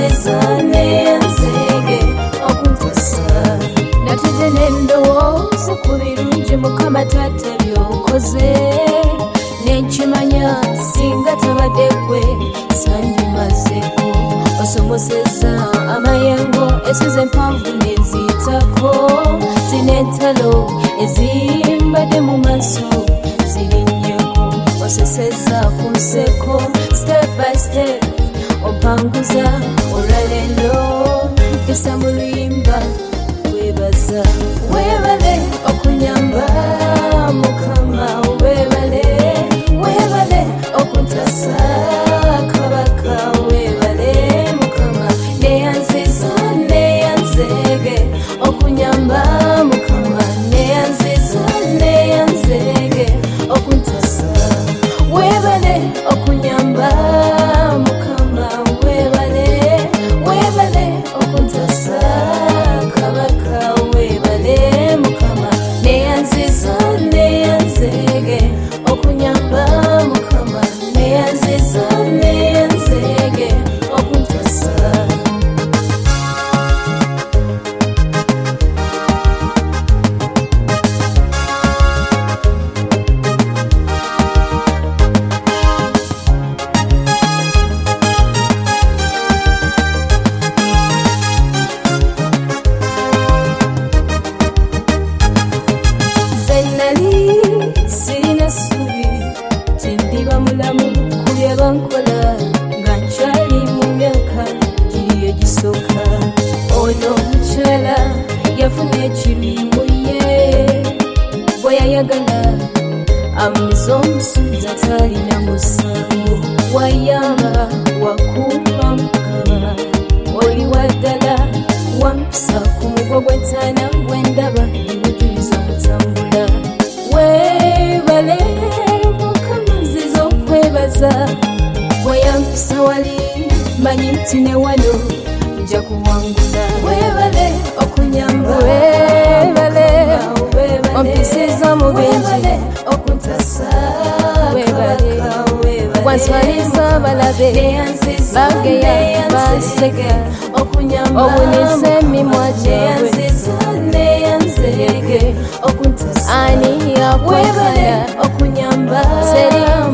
neyanziza neyanzege okuntasa natuze nendowooza ku birungi Mukama Taata by'okoze nenkimanya singa tabadde ggwe sandimazeko osomoseza amayengo ensozi empanvu nenziyitako zinentalo ezimbadde mu maaso zirinnyeko oseseza ku nseko step by step ompanguza olwaleero mpisa mu luyimba weebaza weebale okunyamba Mukama weebale weebale okuntasa kabaka weebale Mukama neyanziza neyanzege okunyamba Mukama neyanziza neyanzege okuntasa weebale okunyamba Mukama weebale weebale okuntasa kabaka weebale Mukama neyanziza neyanzege okunyamba Mukama neyanziza neyanzege okuntasa sirina ssuubi tindiba mulamu ku bye bankola nga nkyali mu myaka giri egisooka ono omukyala yafuna ekirimu ye bwe yayagala amumiza omusuuza talina musango wayamba wakuuma Mukama oli waddala wampisa ku mugwa gw'entaana gw'endaba emujuliza omutambula weebale Mukama nziza okwebaza weyampisa wali manyi nti ne wano nja kuwangula weebale okunyamba weebale ompisiza mu bingi okuntasa weebale wanswaliza abalabe bageya baseka obuniza emimwa gyabwe ani yakwagala okunyamba teri